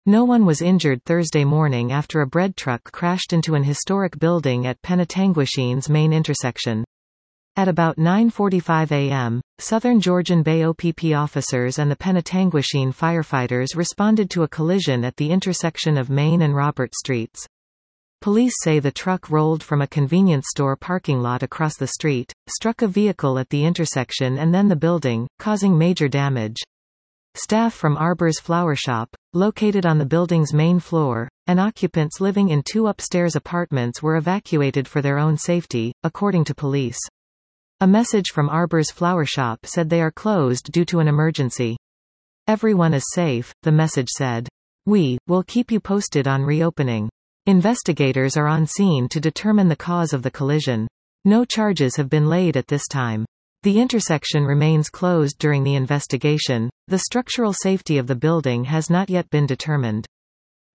No one was injured Thursday morning after a bread truck crashed into an historic building at Penetanguishne's main intersection. At about 9:45 a.m., Southern Georgian Bay OPP officers and the Penetanguishne firefighters responded to a collision at the intersection of Main and Robert Streets. Police say the truck rolled from a convenience store parking lot across the street, struck a vehicle at the intersection and then the building, causing major damage. Staff from Arbor's flower shop, located on the building's main floor, and occupants living in 2 upstairs apartments were evacuated for their own safety, according to police. A message from Arbor's flower shop said they are closed due to an emergency. "Everyone is safe," the message said. "We will keep you posted on reopening." Investigators are on scene to determine the cause of the collision. No charges have been laid at this time. The intersection remains closed during the investigation. The structural safety of the building has not yet been determined.